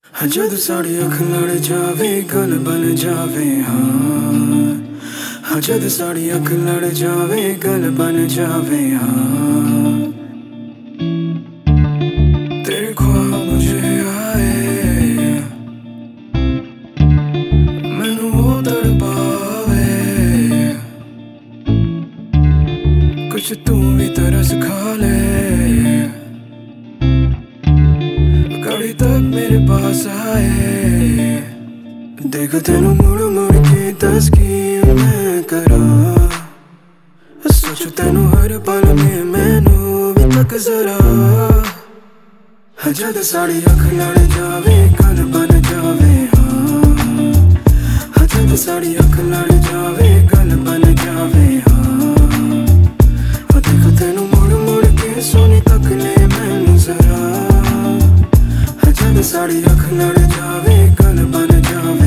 जद साड़ी अख लड़ जावे गल बन जावे हाँ जद साड़ी अख लड़ जावे गल बन जावे हाँ तेरे ख्वाब मुझे आए मैनू वो तड़पावे कुछ तू भी तरस खा ले घड़ी तक मेरे पास आए देख तेनू मुड़ मुड़ के दस की मैं करा सोचू तेनू हर पल में मैनू भी तक जरा जद साड़ी अख लड़ जावे गल बन जावे हाँ जद साड़ी अख लड़ जावे गल बन जावे हाँ देख तेनू मुड़ मुड़ के सोनी तक ले मैनू जरा जद साड़ी अख लड़ जावे गल बन जावे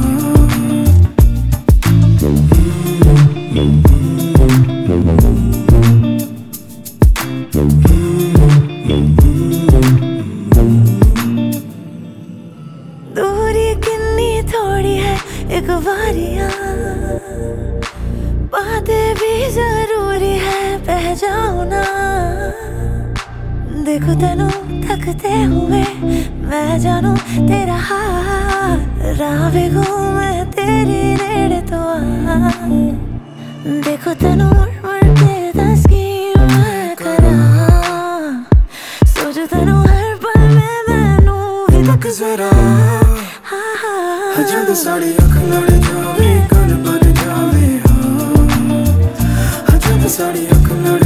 दूरी कितनी थोड़ी है एक बारियां बातें भी जरूरी है बह जाओ ना देखो तेनू थकते हुए मैं जानू तेरा हाल राह भी घूमे तेरी नेड़े तो आ देखो तेनू मुड़ मुड़ के दस की मैं करा सोचो तेनू हर पल में मैनू भी तक जरा जद साड़ी अख लड़ जावे गल बन जावे हाँ जद साड़ी अख लड़